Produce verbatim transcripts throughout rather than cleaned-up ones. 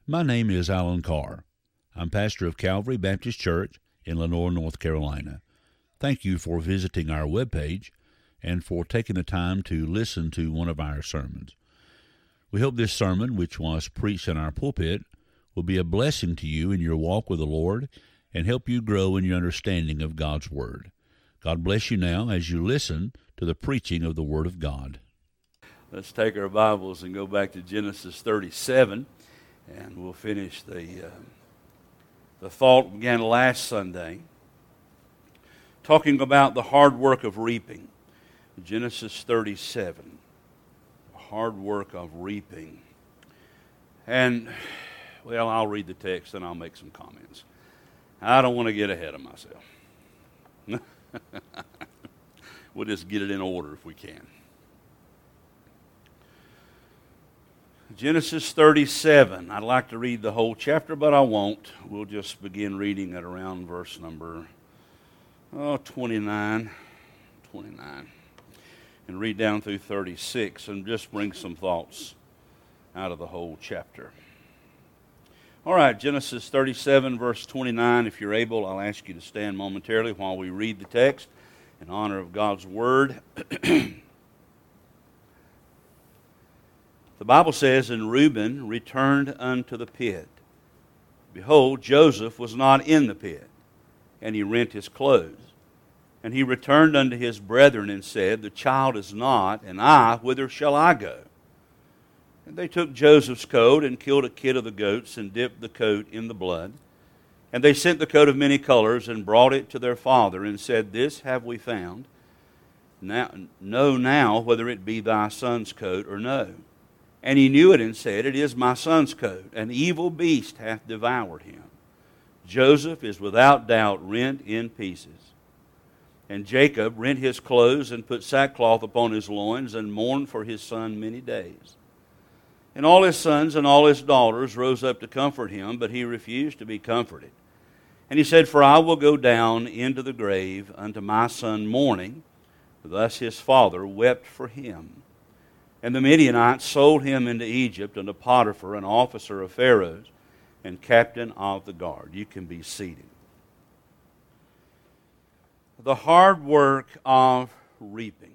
My name is Alan Carr. I'm pastor of Calvary Baptist Church in Lenore, North Carolina. Thank you for visiting our webpage and for taking the time to listen to one of our sermons. We hope this sermon, which was preached in our pulpit, will be a blessing to you in your walk with the Lord and help you grow in your understanding of God's Word. God bless you now as you listen to the preaching of the Word of God. Let's take our Bibles and go back to Genesis thirty-seven, and we'll finish the uh, the thought began last Sunday, talking about the hard work of reaping. Genesis thirty-seven, the hard work of reaping. And, well, I'll read the text and I'll make some comments. I don't want to get ahead of myself. We'll just get it in order if we can. Genesis thirty-seven. I'd like to read the whole chapter, but I won't. We'll just begin reading at around verse number oh, twenty-nine. twenty-nine. And read down through thirty-six and just bring some thoughts out of the whole chapter. All right, Genesis thirty-seven, verse twenty-nine. If you're able, I'll ask you to stand momentarily while we read the text in honor of God's Word. The Bible says, And Reuben returned unto the pit. Behold, Joseph was not in the pit, and he rent his clothes. And he returned unto his brethren and said, The child is not, and I, whither shall I go? And they took Joseph's coat and killed a kid of the goats and dipped the coat in the blood. And they sent the coat of many colors and brought it to their father and said, This have we found. Now, know now whether it be thy son's coat or no. And he knew it and said, It is my son's coat. An evil beast hath devoured him. Joseph is without doubt rent in pieces. And Jacob rent his clothes and put sackcloth upon his loins and mourned for his son many days. And all his sons and all his daughters rose up to comfort him, but he refused to be comforted. And he said, For I will go down into the grave unto my son mourning. Thus his father wept for him. And the Midianites sold him into Egypt unto Potiphar, an officer of Pharaoh's, and captain of the guard. You can be seated. The hard work of reaping.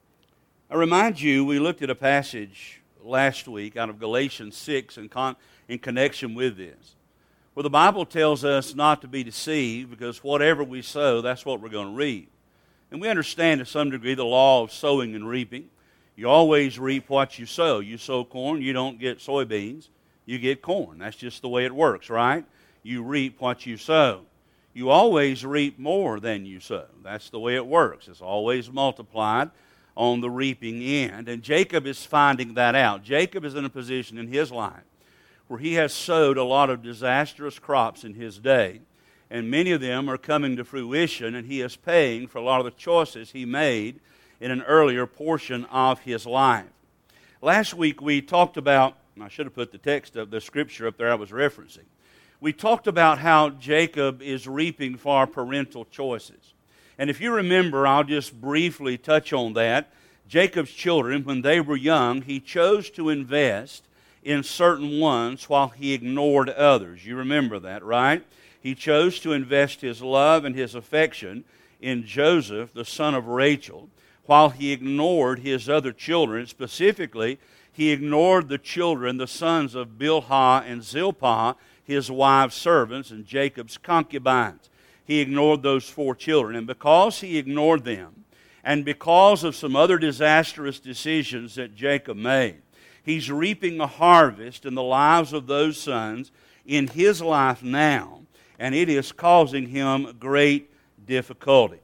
I remind you, we looked at a passage last week out of Galatians six in, con- in connection with this, where the Bible tells us not to be deceived, because whatever we sow, that's what we're going to reap. And we understand to some degree the law of sowing and reaping. You always reap what you sow. You sow corn, you don't get soybeans, you get corn. That's just the way it works, right? You reap what you sow. You always reap more than you sow. That's the way it works. It's always multiplied on the reaping end. And Jacob is finding that out. Jacob is in a position in his life where he has sowed a lot of disastrous crops in his day. And many of them are coming to fruition, and he is paying for a lot of the choices he made in an earlier portion of his life. Last week we talked about, I should have put the text of the scripture up there I was referencing. We talked about how Jacob is reaping for parental choices. And if you remember, I'll just briefly touch on that. Jacob's children, when they were young, he chose to invest in certain ones while he ignored others. You remember that, right? He chose to invest his love and his affection in Joseph, the son of Rachel, while he ignored his other children. Specifically, he ignored the children, the sons of Bilhah and Zilpah, his wives' servants, and Jacob's concubines. He ignored those four children. And because he ignored them, and because of some other disastrous decisions that Jacob made, he's reaping a harvest in the lives of those sons in his life now, and it is causing him great difficulty.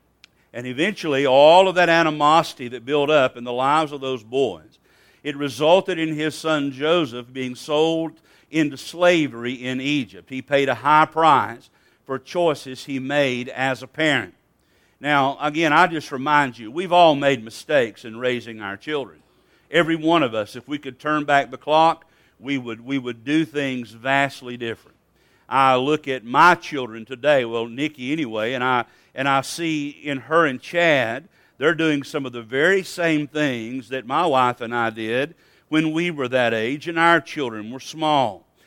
And eventually, all of that animosity that built up in the lives of those boys, it resulted in his son Joseph being sold into slavery in Egypt. He paid a high price for choices he made as a parent. Now, again, I just remind you, we've all made mistakes in raising our children. Every one of us, if we could turn back the clock, we would, we would do things vastly different. I look at my children today, well, Nikki anyway, and I and I see in her and Chad, they're doing some of the very same things that my wife and I did when we were that age and our children were small.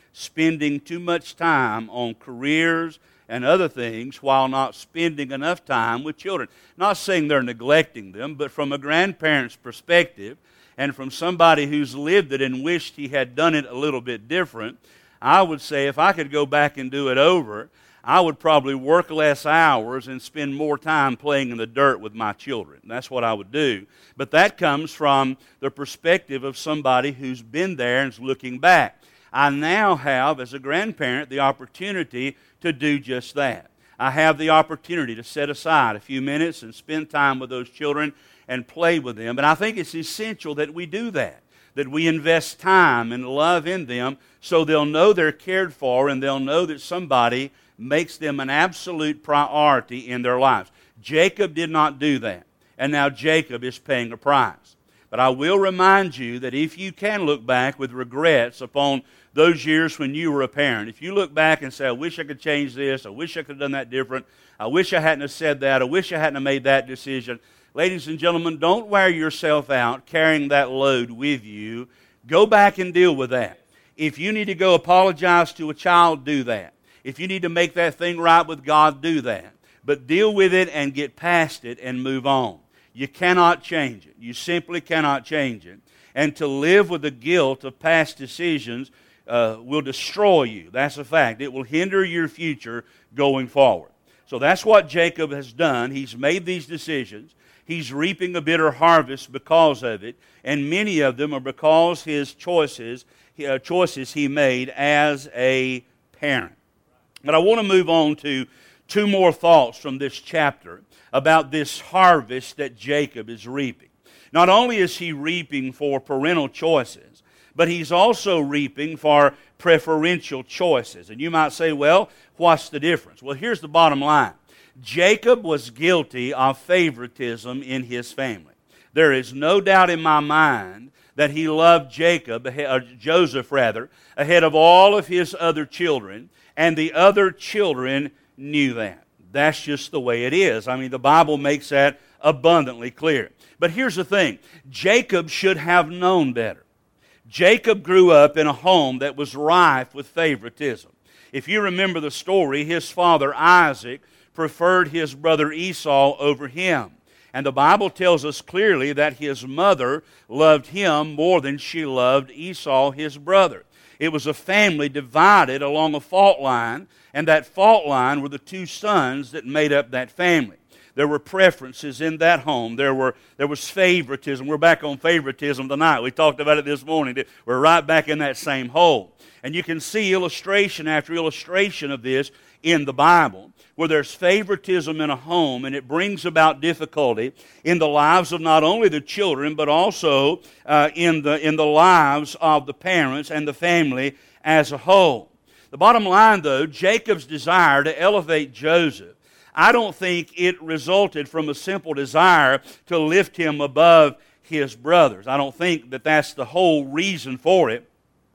spending too much time on careers and other things while not spending enough time with children. Not saying they're neglecting them, but from a grandparent's perspective and from somebody who's lived it and wished he had done it a little bit different, I would say if I could go back and do it over, I would probably work less hours and spend more time playing in the dirt with my children. That's what I would do. But that comes from the perspective of somebody who's been there and is looking back. I now have, as a grandparent, the opportunity to do just that. I have the opportunity to set aside a few minutes and spend time with those children and play with them. And I think it's essential that we do that, that we invest time and love in them so they'll know they're cared for and they'll know that somebody makes them an absolute priority in their lives. Jacob did not do that, and now Jacob is paying a price. But I will remind you that if you can look back with regrets upon those years when you were a parent, if you look back and say, I wish I could change this, I wish I could have done that different, I wish I hadn't have said that, I wish I hadn't have made that decision. Ladies and gentlemen, don't wear yourself out carrying that load with you. Go back and deal with that. If you need to go apologize to a child, do that. If you need to make that thing right with God, do that. But deal with it and get past it and move on. You cannot change it. You simply cannot change it. And to live with the guilt of past decisions uh, will destroy you. That's a fact. It will hinder your future going forward. So that's what Jacob has done. He's made these decisions. He's reaping a bitter harvest because of it. And many of them are because his choices, uh, choices he made as a parent. But I want to move on to two more thoughts from this chapter about this harvest that Jacob is reaping. Not only is he reaping for parental choices, but he's also reaping for preferential choices. And you might say, well, what's the difference? Well, here's the bottom line. Jacob was guilty of favoritism in his family. There is no doubt in my mind that he loved Jacob, or Joseph rather, ahead of all of his other children, and the other children knew that. That's just the way it is. I mean, the Bible makes that abundantly clear. But here's the thing. Jacob should have known better. Jacob grew up in a home that was rife with favoritism. If you remember the story, his father Isaac preferred his brother Esau over him. And the Bible tells us clearly that his mother loved him more than she loved Esau, his brother. It was a family divided along a fault line, and that fault line were the two sons that made up that family. There were preferences in that home. There were there was favoritism. We're back on favoritism tonight. We talked about it this morning. We're right back in that same hole. And you can see illustration after illustration of this in the Bible, where there's favoritism in a home, and it brings about difficulty in the lives of not only the children, but also uh, in the in the lives of the parents and the family as a whole. The bottom line, though, Jacob's desire to elevate Joseph, I don't think it resulted from a simple desire to lift him above his brothers. I don't think that that's the whole reason for it.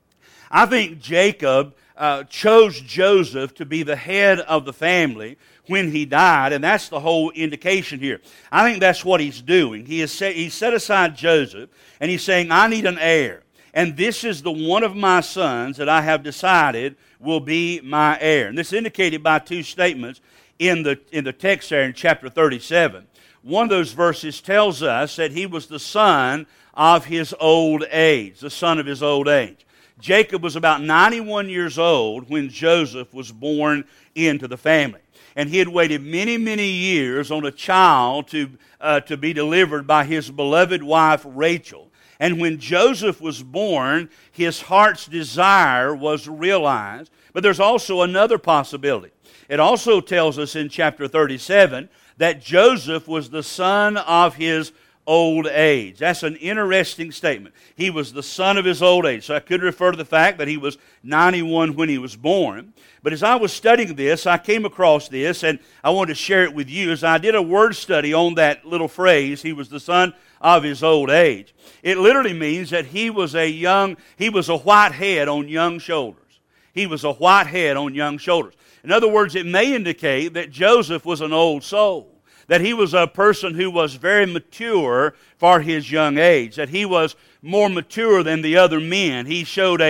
I think Jacob uh, chose Joseph to be the head of the family when he died, and that's the whole indication here. I think that's what he's doing. He has set, he set aside Joseph, and he's saying, I need an heir. And this is the one of my sons that I have decided will be my heir. And this is indicated by two statements in the, in the text there in chapter thirty-seven. One of those verses tells us that he was the son of his old age, the son of his old age. Jacob was about ninety-one years old when Joseph was born into the family. And he had waited many, many years on a child to, uh, to be delivered by his beloved wife Rachel. And when Joseph was born, his heart's desire was realized. But there's also another possibility. It also tells us in chapter thirty-seven that Joseph was the son of his old age. That's an interesting statement. He was the son of his old age. So I could refer to the fact that he was ninety-one when he was born. But as I was studying this, I came across this, and I wanted to share it with you. As I did a word study on that little phrase, he was the son of his old age. It literally means that he was a young, he was a white head on young shoulders. He was a white head on young shoulders. In other words, it may indicate that Joseph was an old soul, that he was a person who was very mature for his young age, that he was more mature than the other men. He showed a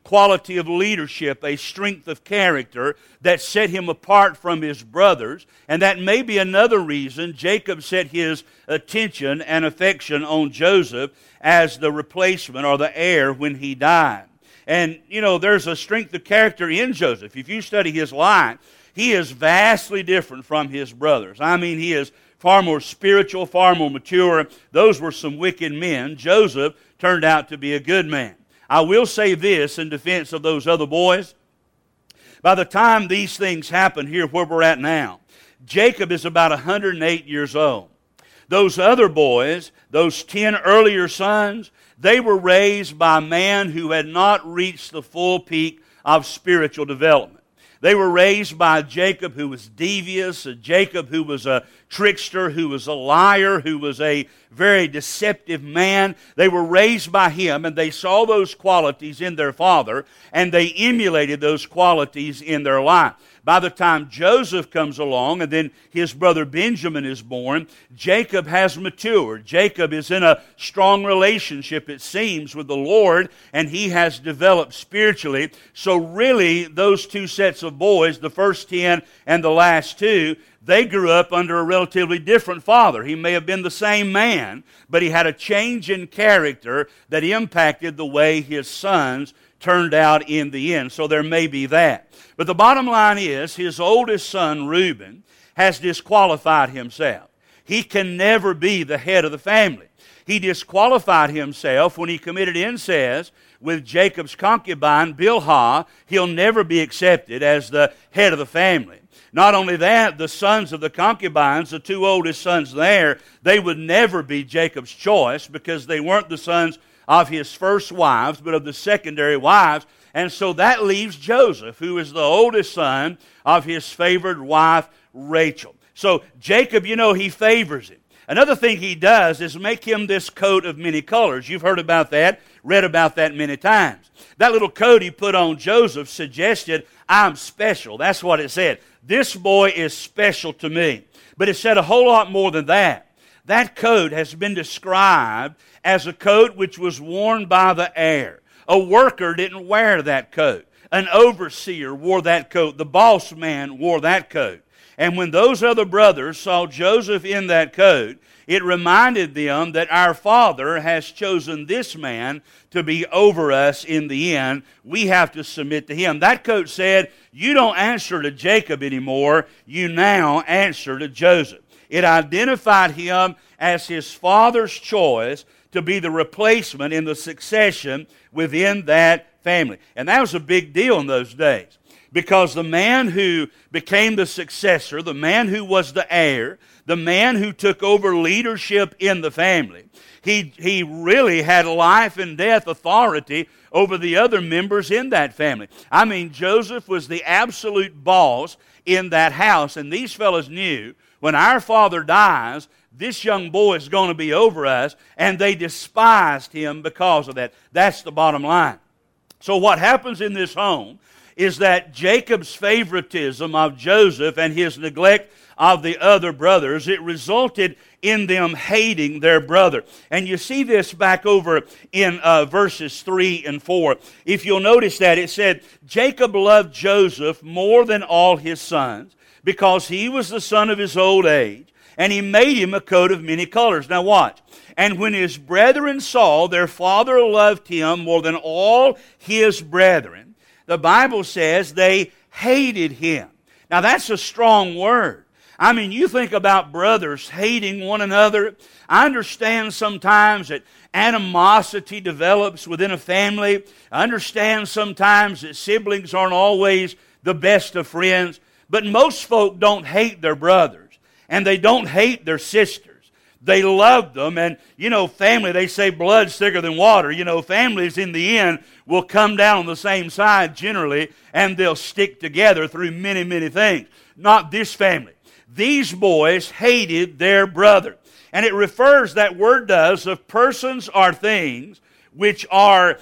quality of leadership, a strength of character that set him apart from his brothers. And that may be another reason Jacob set his attention and affection on Joseph as the replacement or the heir when he died. And, you know, there's a strength of character in Joseph. If you study his life, he is vastly different from his brothers. I mean, he is far more spiritual, far more mature. Those were some wicked men. Joseph turned out to be a good man. I will say this in defense of those other boys. By the time these things happen here where we're at now, Jacob is about one hundred eight years old. Those other boys, those ten earlier sons, they were raised by a man who had not reached the full peak of spiritual development. They were raised by Jacob, who was devious, a Jacob who was a trickster, who was a liar, who was a very deceptive man. They were raised by him, and they saw those qualities in their father, and they emulated those qualities in their life. By the time Joseph comes along, and then his brother Benjamin is born, Jacob has matured. Jacob is in a strong relationship, it seems, with the Lord, and he has developed spiritually. So really, those two sets of boys, the first ten and the last two, they grew up under a relatively different father. He may have been the same man, but he had a change in character that impacted the way his sons turned out in the end. So there may be that. But the bottom line is, his oldest son, Reuben, has disqualified himself. He can never be the head of the family. He disqualified himself when he committed incest with Jacob's concubine, Bilhah. He'll never be accepted as the head of the family. Not only that, the sons of the concubines, the two oldest sons there, they would never be Jacob's choice because they weren't the sons of his first wives, but of the secondary wives. And so that leaves Joseph, who is the oldest son of his favored wife, Rachel. So Jacob, you know, he favors him. Another thing he does is make him this coat of many colors. You've heard about that, read about that many times. That little coat he put on Joseph suggested, I'm special. That's what it said. This boy is special to me. But it said a whole lot more than that. That coat has been described as a coat which was worn by the heir. A worker didn't wear that coat. An overseer wore that coat. The boss man wore that coat. And when those other brothers saw Joseph in that coat, it reminded them that our Father has chosen this man to be over us in the end. We have to submit to him. That coat said, you don't answer to Jacob anymore. You now answer to Joseph. It identified him as his father's choice to be the replacement in the succession within that family. And that was a big deal in those days, because the man who became the successor, the man who was the heir, the man who took over leadership in the family, he, he really had life and death authority over the other members in that family. I mean, Joseph was the absolute boss in that house, and these fellows knew when our father dies, this young boy is going to be over us, and they despised him because of that. That's the bottom line. So what happens in this home is that Jacob's favoritism of Joseph and his neglect of the other brothers, it resulted in them hating their brother. And you see this back over in uh, verses three and four. If you'll notice that, it said, Jacob loved Joseph more than all his sons, because he was the son of his old age, and he made him a coat of many colors. Now watch. And when his brethren saw their father loved him more than all his brethren, the Bible says they hated him. Now that's a strong word. I mean, you think about brothers hating one another. I understand sometimes that animosity develops within a family. I understand sometimes that siblings aren't always the best of friends. But most folk don't hate their brothers, and they don't hate their sisters. They love them, and, you know, family, they say blood's thicker than water. You know, families in the end will come down on the same side generally, and they'll stick together through many, many things. Not this family. These boys hated their brother. And it refers, that word does, of persons or things which are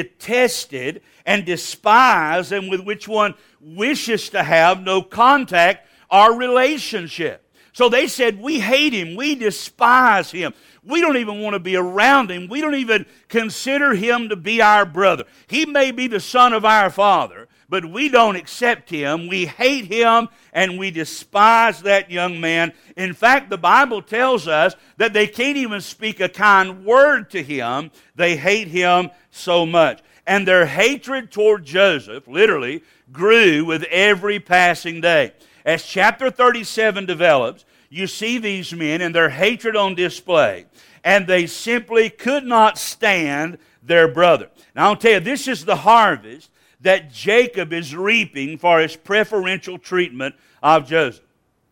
detested and despised, and with which one wishes to have no contact or relationship. So they said, we hate him, we despise him. We don't even want to be around him. We don't even consider him to be our brother. He may be the son of our father, but we don't accept him. We hate him and we despise that young man. In fact, the Bible tells us that they can't even speak a kind word to him. They hate him so much. And their hatred toward Joseph, literally, grew with every passing day. As chapter thirty-seven develops, you see these men and their hatred on display, and they simply could not stand their brother. Now, I'll tell you, this is the harvest that Jacob is reaping for his preferential treatment of Joseph.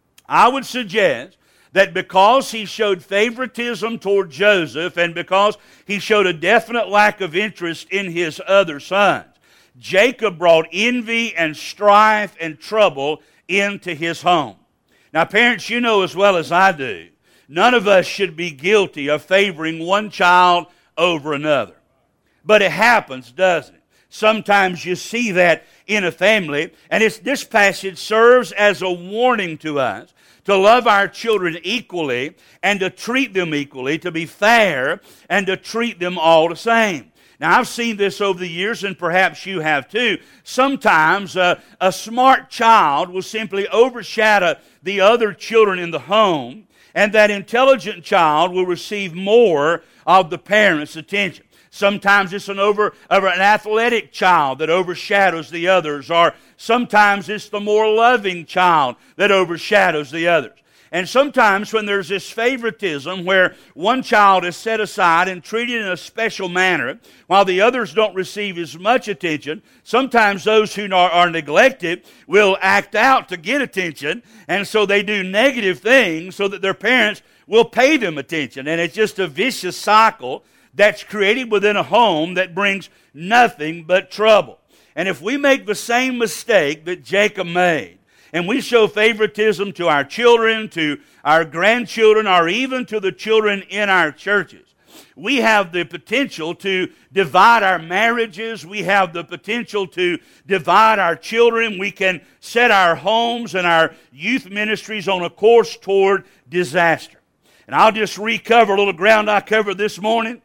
I would suggest that because he showed favoritism toward Joseph and because he showed a definite lack of interest in his other sons, Jacob brought envy and strife and trouble into his home. Now, parents, you know as well as I do, none of us should be guilty of favoring one child over another. But it happens, doesn't it? Sometimes you see that in a family, and it's, this passage serves as a warning to us to love our children equally and to treat them equally, to be fair and to treat them all the same. Now, I've seen this over the years, and perhaps you have too. Sometimes uh, a smart child will simply overshadow the other children in the home, and that intelligent child will receive more of the parents' attention. Sometimes it's an over of an athletic child that overshadows the others, or sometimes it's the more loving child that overshadows the others. And sometimes when there's this favoritism where one child is set aside and treated in a special manner while the others don't receive as much attention, sometimes those who are, are neglected will act out to get attention, and so they do negative things so that their parents will pay them attention. And it's just a vicious cycle that's created within a home that brings nothing but trouble. And if we make the same mistake that Jacob made, and we show favoritism to our children, to our grandchildren, or even to the children in our churches, we have the potential to divide our marriages. We have the potential to divide our children. We can set our homes and our youth ministries on a course toward disaster. And I'll just recover a little ground I covered this morning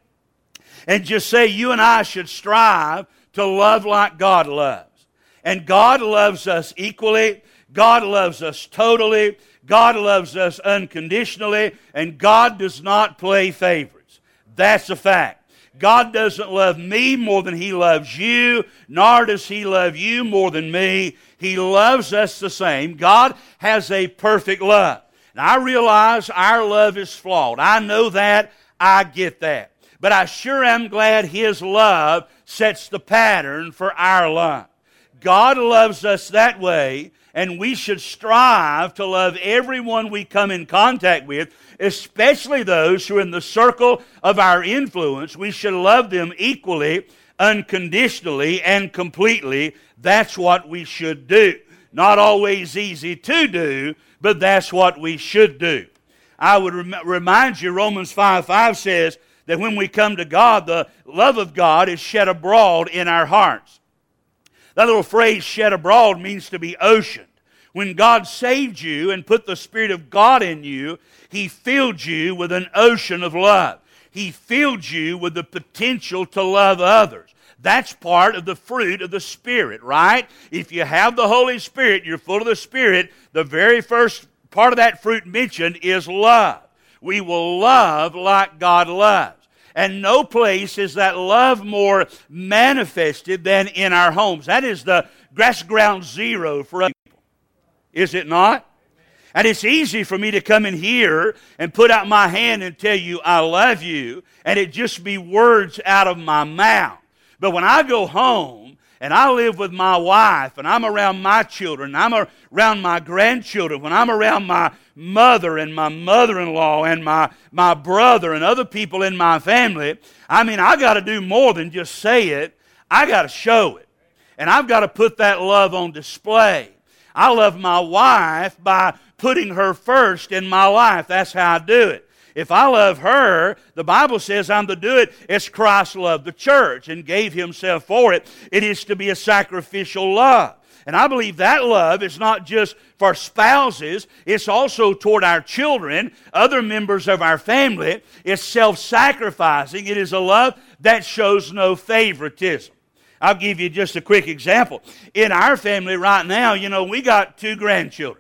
and just say you and I should strive to love like God loves. And God loves us equally. God loves us totally. God loves us unconditionally. And God does not play favorites. That's a fact. God doesn't love me more than He loves you, nor does He love you more than me. He loves us the same. God has a perfect love. And I realize our love is flawed. I know that. I get that. But I sure am glad His love sets the pattern for our love. God loves us that way, and we should strive to love everyone we come in contact with, especially those who are in the circle of our influence. We should love them equally, unconditionally, and completely. That's what we should do. Not always easy to do, but that's what we should do. I would rem- remind you, Romans five five says that when we come to God, the love of God is shed abroad in our hearts. That little phrase, shed abroad, means to be oceaned. When God saved you and put the Spirit of God in you, He filled you with an ocean of love. He filled you with the potential to love others. That's part of the fruit of the Spirit, right? If you have the Holy Spirit, you're full of the Spirit, the very first part of that fruit mentioned is love. We will love like God loves. And no place is that love more manifested than in our homes. That is the grass ground zero for us people. Is it not? And it's easy for me to come in here and put out my hand and tell you I love you, and it just be words out of my mouth. But when I go home and I live with my wife and I'm around my children, I'm around my grandchildren, when I'm around my mother and my mother-in-law and my, my brother and other people in my family, I mean, I got to do more than just say it. I got to show it. And I've got to put that love on display. I love my wife by putting her first in my life. That's how I do it. If I love her, the Bible says I'm to do it as Christ loved the church and gave himself for it. It is to be a sacrificial love. And I believe that love is not just for spouses, it's also toward our children, other members of our family. It's self-sacrificing. It is a love that shows no favoritism. I'll give you just a quick example. In our family right now, you know, we got two grandchildren.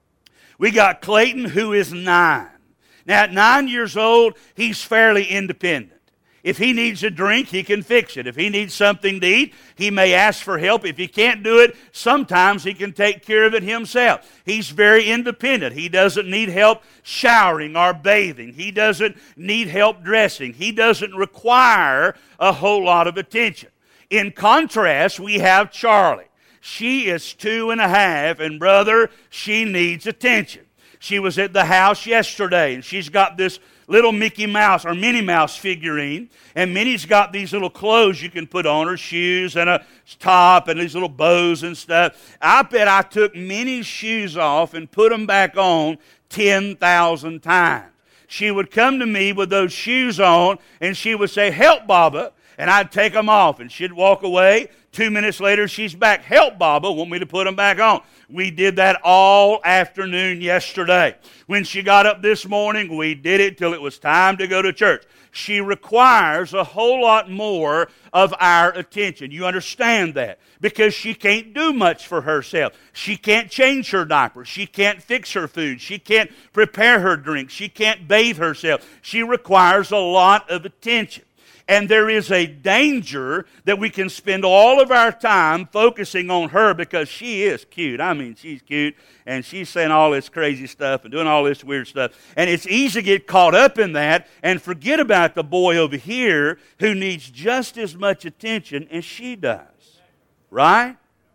We got Clayton, who is nine. Now, at nine years old, he's fairly independent. If he needs a drink, he can fix it. If he needs something to eat, he may ask for help. If he can't do it, sometimes he can take care of it himself. He's very independent. He doesn't need help showering or bathing. He doesn't need help dressing. He doesn't require a whole lot of attention. In contrast, we have Charlie. She is two and a half, and brother, she needs attention. She was at the house yesterday, and she's got this little Mickey Mouse or Minnie Mouse figurine, and Minnie's got these little clothes you can put on her, shoes and a top and these little bows and stuff. I bet I took Minnie's shoes off and put them back on ten thousand times. She would come to me with those shoes on, and she would say, "Help, Baba," and I'd take them off, and she'd walk away. Two minutes later, she's back. "Help, Baba," want me to put them back on. We did that all afternoon yesterday. When she got up this morning, we did it till it was time to go to church. She requires a whole lot more of our attention. You understand that? Because she can't do much for herself. She can't change her diaper. She can't fix her food. She can't prepare her drink. She can't bathe herself. She requires a lot of attention. And there is a danger that we can spend all of our time focusing on her because she is cute. I mean, she's cute, and she's saying all this crazy stuff and doing all this weird stuff. And it's easy to get caught up in that and forget about the boy over here who needs just as much attention as she does. Right?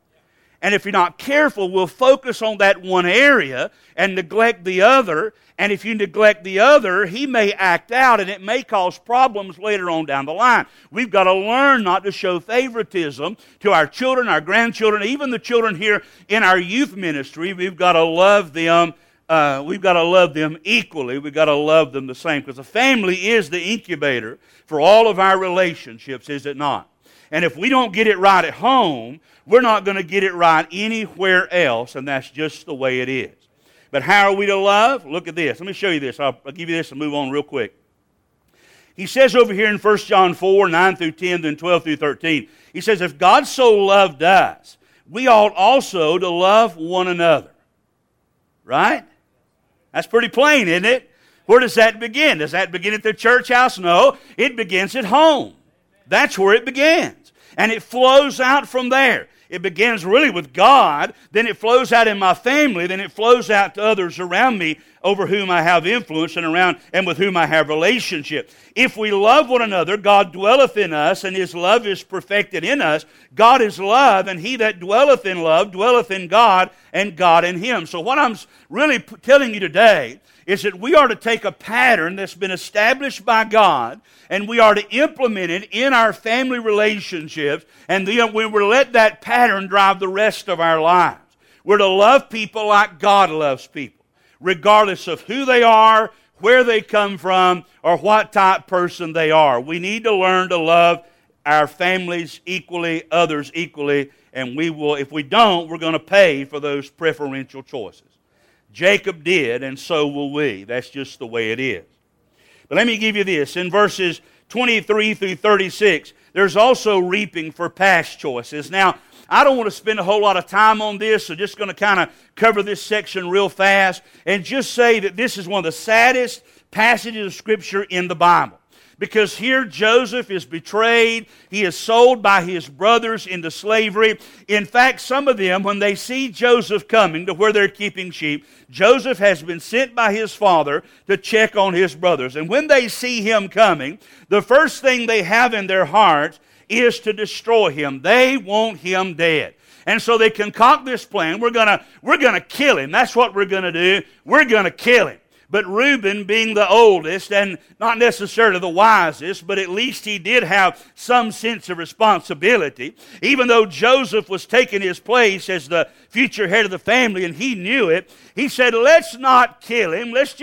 And if you're not careful, we'll focus on that one area and neglect the other. And if you neglect the other, he may act out, and it may cause problems later on down the line. We've got to learn not to show favoritism to our children, our grandchildren, even the children here in our youth ministry. We've got to love them. Uh, we've got to love them equally. We've got to love them the same, because the family is the incubator for all of our relationships, is it not? And if we don't get it right at home, we're not going to get it right anywhere else, and that's just the way it is. But how are we to love? Look at this. Let me show you this. I'll, I'll give you this and move on real quick. He says over here in First John four, nine through ten, then twelve through thirteen, he says, if God so loved us, we ought also to love one another. Right? That's pretty plain, isn't it? Where does that begin? Does that begin at the church house? No, it begins at home. That's where it begins. And it flows out from there. It begins really with God, then it flows out in my family, then it flows out to others around me over whom I have influence and around and with whom I have relationship. If we love one another, God dwelleth in us, and His love is perfected in us. God is love, and he that dwelleth in love dwelleth in God, and God in him. So what I'm really telling you today is that we are to take a pattern that's been established by God, and we are to implement it in our family relationships, and then we will let that pattern drive the rest of our lives. We're to love people like God loves people, regardless of who they are, where they come from, or what type person they are. We need to learn to love our families equally, others equally, and we will, if we don't, we're going to pay for those preferential choices. Jacob did, and so will we. That's just the way it is. But let me give you this. In verses twenty-three through thirty-six, there's also reaping for past choices. Now, I don't want to spend a whole lot of time on this, so just going to kind of cover this section real fast and just say that this is one of the saddest passages of Scripture in the Bible. Because here Joseph is betrayed. He is sold by his brothers into slavery. In fact, some of them, when they see Joseph coming to where they're keeping sheep, Joseph has been sent by his father to check on his brothers. And when they see him coming, the first thing they have in their hearts is to destroy him. They want him dead. And so they concoct this plan. We're gonna, we're gonna kill him. That's what we're gonna do. We're gonna kill him. But Reuben, being the oldest and not necessarily the wisest, but at least he did have some sense of responsibility. Even though Joseph was taking his place as the future head of the family and he knew it, he said, let's not kill him. Let's just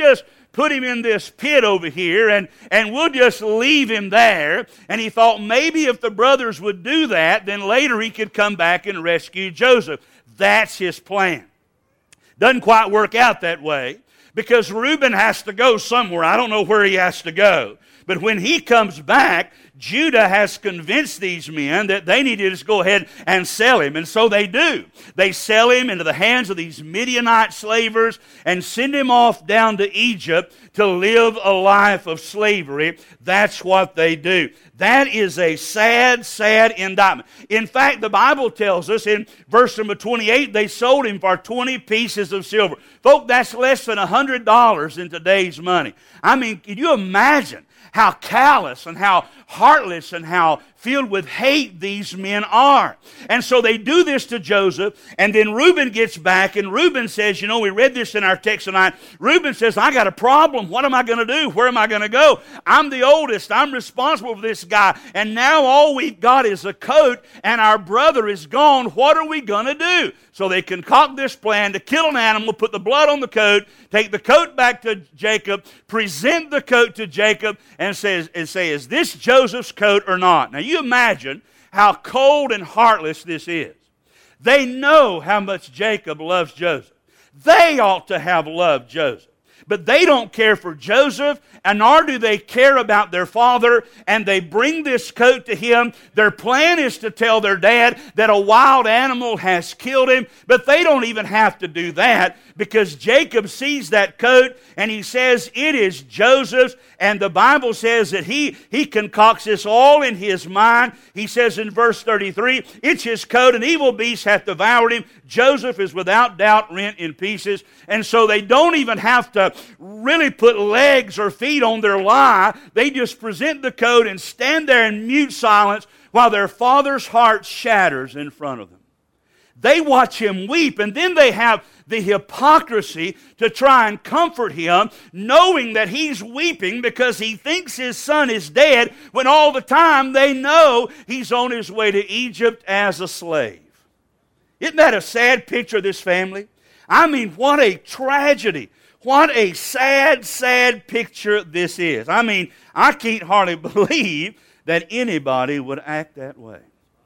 put him in this pit over here, and, and we'll just leave him there. And he thought maybe if the brothers would do that, then later he could come back and rescue Joseph. That's his plan. Doesn't quite work out that way, because Reuben has to go somewhere. I don't know where he has to go. But when he comes back, Judah has convinced these men that they need to just go ahead and sell him. And so they do. They sell him into the hands of these Midianite slavers and send him off down to Egypt to live a life of slavery. That's what they do. That is a sad, sad indictment. In fact, the Bible tells us in verse number twenty-eight, they sold him for twenty pieces of silver. Folks, that's less than one hundred dollars in today's money. I mean, can you imagine how callous and how heartless and how filled with hate these men are? And so they do this to Joseph, and then Reuben gets back, and Reuben says, you know, we read this in our text tonight. Reuben says, I got a problem. What am I going to do? Where am I going to go? I'm the oldest. I'm responsible for this guy, and now all we've got is a coat, and our brother is gone. What are we going to do? So they concoct this plan to kill an animal, put the blood on the coat, take the coat back to Jacob, present the coat to Jacob, and says, and say, is this Joseph's coat or not? Now you imagine how cold and heartless this is. They know how much Jacob loves Joseph. They ought to have loved Joseph. But they don't care for Joseph, and nor do they care about their father, and they bring this coat to him. Their plan is to tell their dad that a wild animal has killed him, but they don't even have to do that, because Jacob sees that coat, and he says it is Joseph's, and the Bible says that he, he concocts this all in his mind. He says in verse thirty-three, it's his coat, an evil beast hath devoured him. Joseph is without doubt rent in pieces. And so they don't even have to really put legs or feet on their lie. They just present the coat and stand there in mute silence while their father's heart shatters in front of them. They watch him weep, and then they have the hypocrisy to try and comfort him, knowing that he's weeping because he thinks his son is dead, when all the time they know he's on his way to Egypt as a slave. Isn't that a sad picture of this family? I mean, what a tragedy. What a sad, sad picture this is. I mean, I can't hardly believe that anybody would act that way.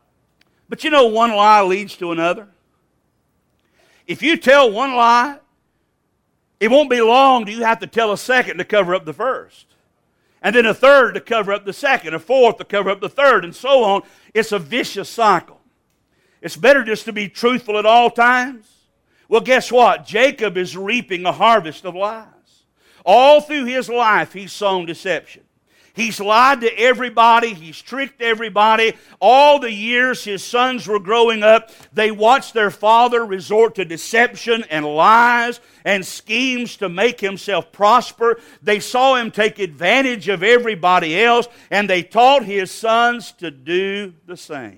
But you know, one lie leads to another. If you tell one lie, it won't be long till you have to tell a second to cover up the first. And then a third to cover up the second, a fourth to cover up the third, and so on. It's a vicious cycle. It's better just to be truthful at all times. Well, guess what? Jacob is reaping a harvest of lies. All through his life, he's sown deception. He's lied to everybody. He's tricked everybody. All the years his sons were growing up, they watched their father resort to deception and lies and schemes to make himself prosper. They saw him take advantage of everybody else, and they taught his sons to do the same.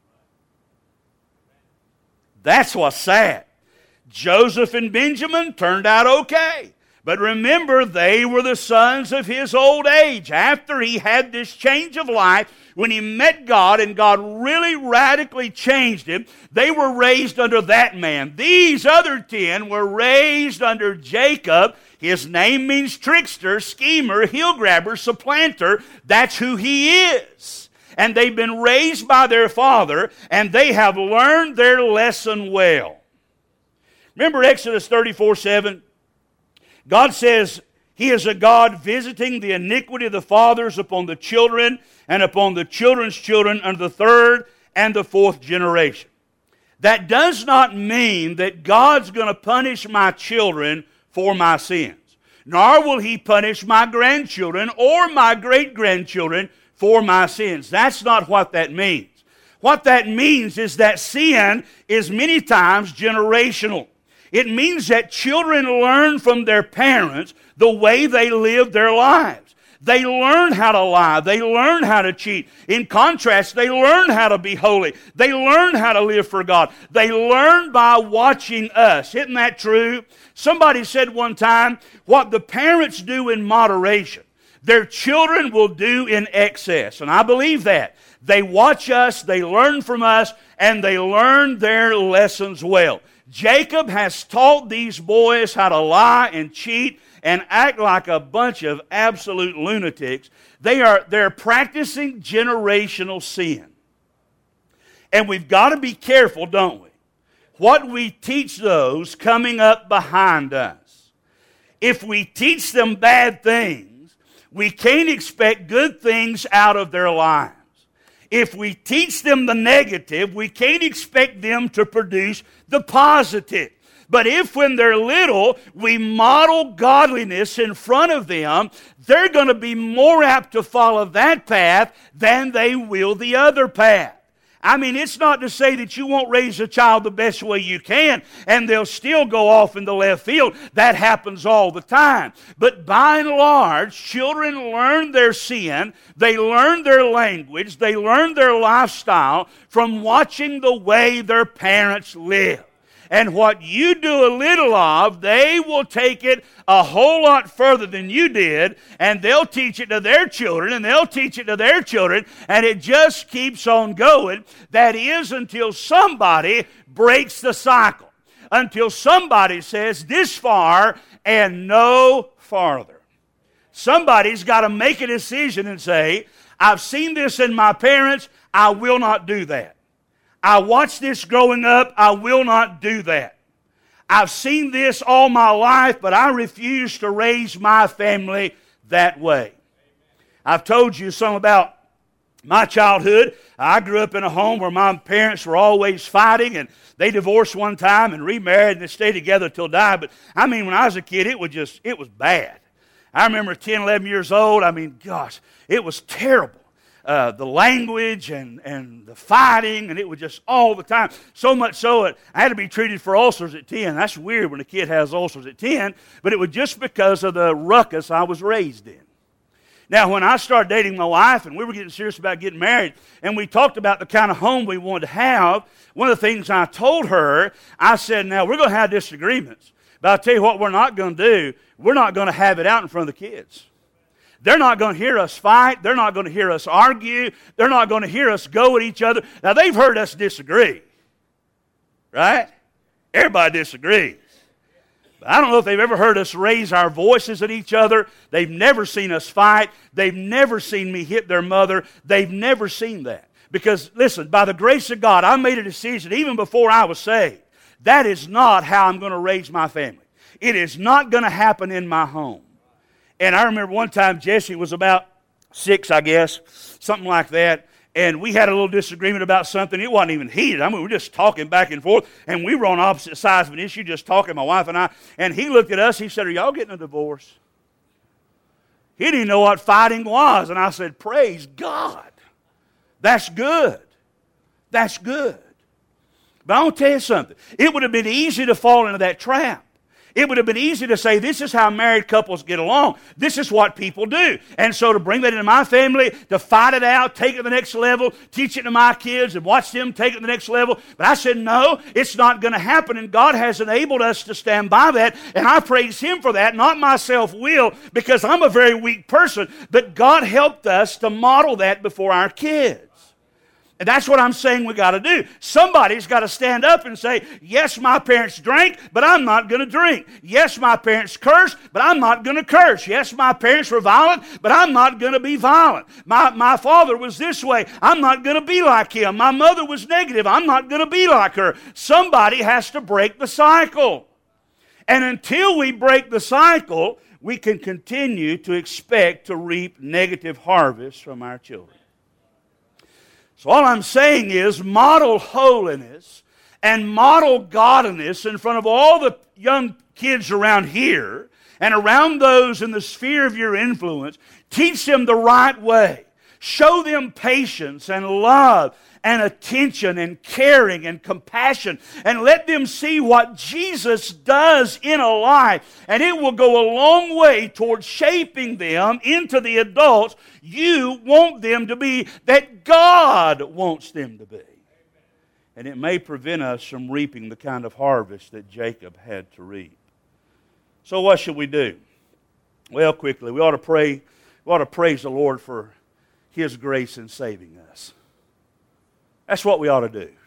That's what's sad. Joseph and Benjamin turned out okay. But remember, they were the sons of his old age. After he had this change of life, when he met God and God really radically changed him, they were raised under that man. These other ten were raised under Jacob. His name means trickster, schemer, heel grabber, supplanter. That's who he is. And they've been raised by their father, and they have learned their lesson well. Remember Exodus thirty-four seven? God says He is a God visiting the iniquity of the fathers upon the children and upon the children's children unto the third and the fourth generation. That does not mean that God's going to punish my children for my sins, nor will He punish my grandchildren or my great-grandchildren for my sins. That's not what that means. What that means is that sin is many times generational. It means that children learn from their parents the way they live their lives. They learn how to lie. They learn how to cheat. In contrast, they learn how to be holy. They learn how to live for God. They learn by watching us. Isn't that true? Somebody said one time, what the parents do in moderation, Their children will do in excess. And I believe that. They watch us, they learn from us, and they learn their lessons well. Jacob has taught these boys how to lie and cheat and act like a bunch of absolute lunatics. They are, they're practicing generational sin. And we've got to be careful, don't we? What we teach those coming up behind us. If we teach them bad things, we can't expect good things out of their lives. If we teach them the negative, we can't expect them to produce the positive. But if when they're little, we model godliness in front of them, they're going to be more apt to follow that path than they will the other path. I mean, it's not to say that you won't raise a child the best way you can and they'll still go off in the left field. That happens all the time. But by and large, children learn their sin, they learn their language, they learn their lifestyle from watching the way their parents live. And what you do a little of, they will take it a whole lot further than you did, and they'll teach it to their children, and they'll teach it to their children, and it just keeps on going. That is until somebody breaks the cycle, until somebody says this far and no farther. Somebody's got to make a decision and say, I've seen this in my parents, I will not do that. I watched this growing up. I will not do that. I've seen this all my life, but I refuse to raise my family that way. I've told you some about my childhood. I grew up in a home where my parents were always fighting, and they divorced one time and remarried, and they stayed together till died. But I mean, when I was a kid, it was just, it was bad. I remember ten, eleven years old. I mean, gosh, it was terrible. Uh, the language and, and the fighting, and it was just all the time. So much so that I had to be treated for ulcers at ten. That's weird when a kid has ulcers at ten, but it was just because of the ruckus I was raised in. Now, when I started dating my wife and we were getting serious about getting married, and we talked about the kind of home we wanted to have, one of the things I told her, I said, now, we're going to have disagreements, but I'll tell you what we're not going to do. We're not going to have it out in front of the kids. They're not going to hear us fight. They're not going to hear us argue. They're not going to hear us go at each other. Now, they've heard us disagree, right? Everybody disagrees. But I don't know if they've ever heard us raise our voices at each other. They've never seen us fight. They've never seen me hit their mother. They've never seen that. Because, listen, by the grace of God, I made a decision even before I was saved. That is not how I'm going to raise my family. It is not going to happen in my home. And I remember one time Jesse was about six, I guess, something like that. And we had a little disagreement about something. It wasn't even heated. I mean, we were just talking back and forth. And we were on opposite sides of an issue, just talking, my wife and I. And he looked at us. He said, are y'all getting a divorce? He didn't know what fighting was. And I said, praise God. That's good. That's good. But I want to tell you something. It would have been easy to fall into that trap. It would have been easy to say, this is how married couples get along. This is what people do. And so to bring that into my family, to fight it out, take it to the next level, teach it to my kids and watch them take it to the next level. But I said, no, it's not going to happen. And God has enabled us to stand by that. And I praise Him for that, not my self-will, because I'm a very weak person. But God helped us to model that before our kids. And that's what I'm saying we got to do. Somebody's got to stand up and say, yes, my parents drank, but I'm not going to drink. Yes, my parents cursed, but I'm not going to curse. Yes, my parents were violent, but I'm not going to be violent. My, my father was this way. I'm not going to be like him. My mother was negative. I'm not going to be like her. Somebody has to break the cycle. And until we break the cycle, we can continue to expect to reap negative harvests from our children. So all I'm saying is model holiness and model godliness in front of all the young kids around here and around those in the sphere of your influence. Teach them the right way. Show them patience and love and attention and caring and compassion, and let them see what Jesus does in a life, and it will go a long way towards shaping them into the adults you want them to be, that God wants them to be. And it may prevent us from reaping the kind of harvest that Jacob had to reap. So what should we do? Well, quickly, we ought to pray We ought to praise the Lord for His grace in saving us. That's what we ought to do.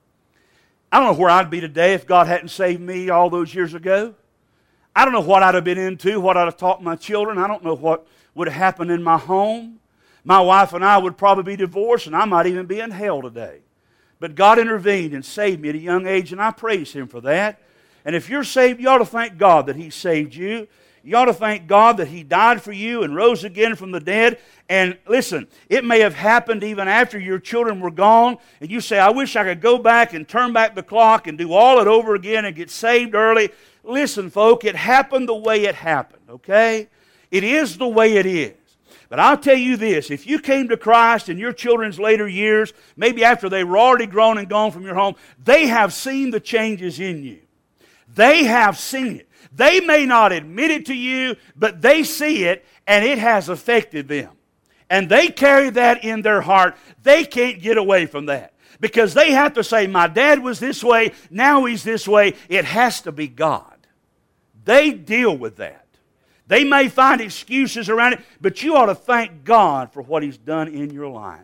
I don't know where I'd be today if God hadn't saved me all those years ago. I don't know what I'd have been into, what I'd have taught my children. I don't know what would have happened in my home. My wife and I would probably be divorced, and I might even be in hell today. But God intervened and saved me at a young age, and I praise Him for that. And if you're saved, you ought to thank God that He saved you. You ought to thank God that He died for you and rose again from the dead. And listen, it may have happened even after your children were gone, and you say, I wish I could go back and turn back the clock and do all it over again and get saved early. Listen, folk, it happened the way it happened, okay? It is the way it is. But I'll tell you this, if you came to Christ in your children's later years, maybe after they were already grown and gone from your home, they have seen the changes in you. They have seen it. They may not admit it to you, but they see it, and it has affected them. And they carry that in their heart. They can't get away from that. Because they have to say, my dad was this way, now he's this way. It has to be God. They deal with that. They may find excuses around it, but you ought to thank God for what He's done in your life.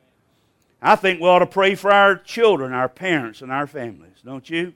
I think we ought to pray for our children, our parents, and our families, don't you?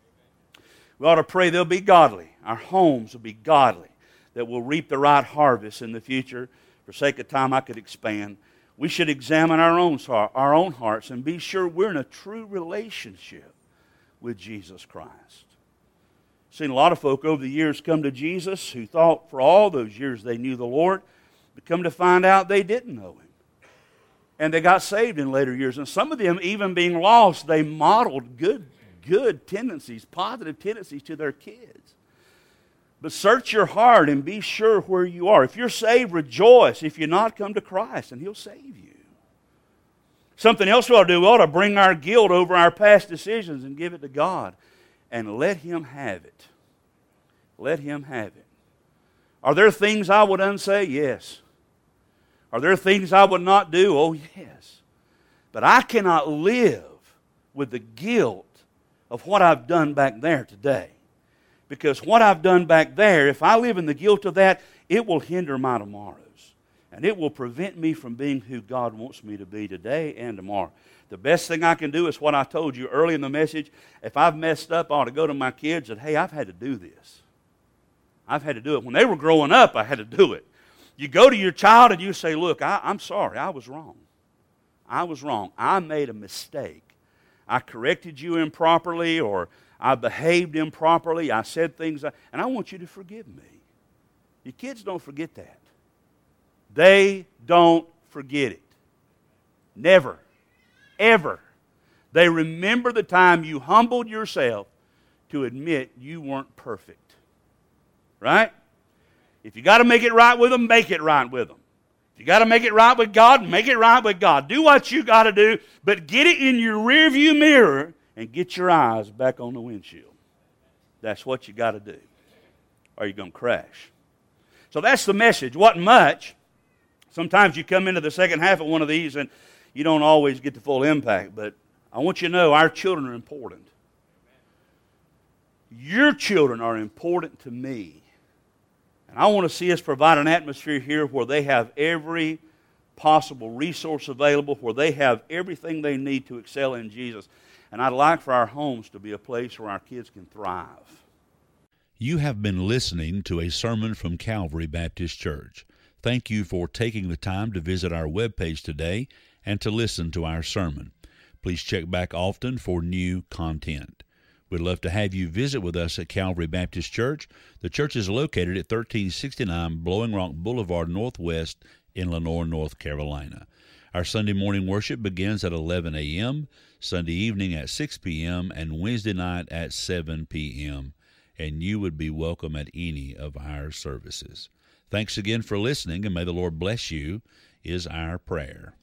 We ought to pray they'll be godly. Our homes will be godly, that we'll reap the right harvest in the future. For sake of time, I could expand. We should examine our own, our own hearts and be sure we're in a true relationship with Jesus Christ. Seen a lot of folk over the years come to Jesus who thought for all those years they knew the Lord, but come to find out they didn't know Him. And they got saved in later years. And some of them, even being lost, they modeled good, good tendencies, positive tendencies to their kids. But search your heart and be sure where you are. If you're saved, rejoice. If you're not, come to Christ and He'll save you. Something else we ought to do, we ought to bring our guilt over our past decisions and give it to God. And let Him have it. Let Him have it. Are there things I would unsay? Yes. Are there things I would not do? Oh, yes. But I cannot live with the guilt of what I've done back there today. Because what I've done back there, if I live in the guilt of that, it will hinder my tomorrows. And it will prevent me from being who God wants me to be today and tomorrow. The best thing I can do is what I told you early in the message. If I've messed up, I ought to go to my kids and, hey, I've had to do this. I've had to do it. When they were growing up, I had to do it. You go to your child and you say, look, I, I'm sorry, I was wrong. I was wrong. I made a mistake. I corrected you improperly, or I behaved improperly. I said things, and I want you to forgive me. Your kids don't forget that. They don't forget it. Never. Ever. They remember the time you humbled yourself to admit you weren't perfect. Right? If you got to make it right with them, make it right with them. If you got to make it right with God, make it right with God. Do what you got to do, but get it in your rearview mirror and get your eyes back on the windshield. That's what you got to do, or you're going to crash. So that's the message. Wasn't much. Sometimes you come into the second half of one of these and you don't always get the full impact, but I want you to know our children are important. Your children are important to me. And I want to see us provide an atmosphere here where they have every possible resource available, where they have everything they need to excel in Jesus. And I'd like for our homes to be a place where our kids can thrive. You have been listening to a sermon from Calvary Baptist Church. Thank you for taking the time to visit our webpage today and to listen to our sermon. Please check back often for new content. We'd love to have you visit with us at Calvary Baptist Church. The church is located at thirteen sixty-nine Blowing Rock Boulevard Northwest in Lenoir, North Carolina. Our Sunday morning worship begins at eleven a.m., Sunday evening at six p.m., and Wednesday night at seven p.m., and you would be welcome at any of our services. Thanks again for listening, and may the Lord bless you, is our prayer.